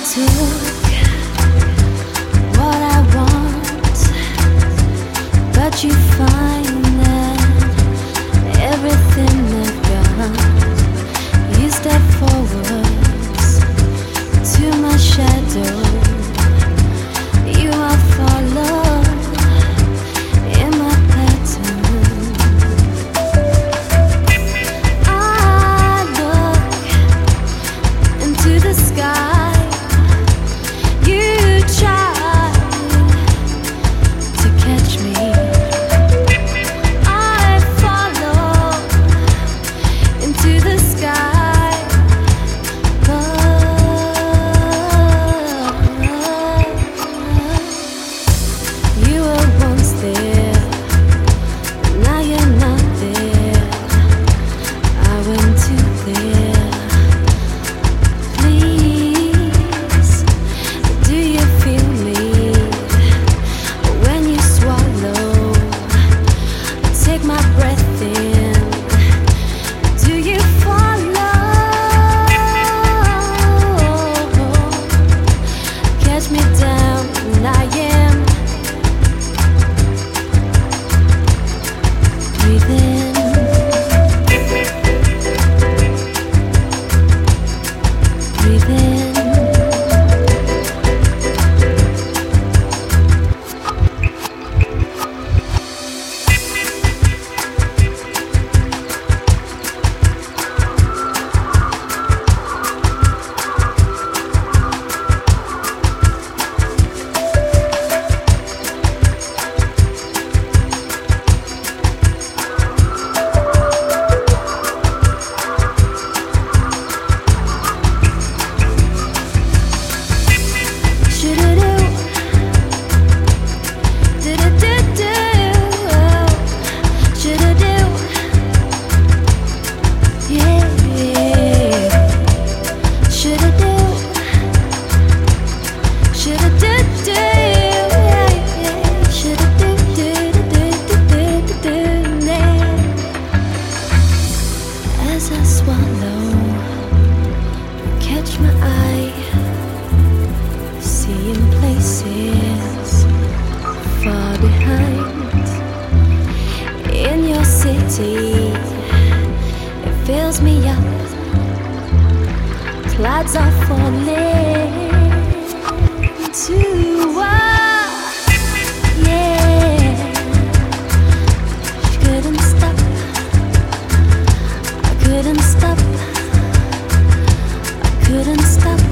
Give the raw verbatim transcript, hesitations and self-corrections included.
took what I want, but you find that everything I've got, you step forwards to my shadow. You are follow in my pattern. I look into the sky. You try to catch me. I follow into the sky. But you were once there, now you're not there. I went to there. Please, do you feel me when you swallow? Take my breath in. Do you follow? Catch me down, and I am. Breathe in. Breathe in. As I swallow, catch my eye, seeing places far behind. In your city, it fills me up. Clouds are falling to us. Yeah, she couldn't stop. I couldn't stop. I couldn't stop.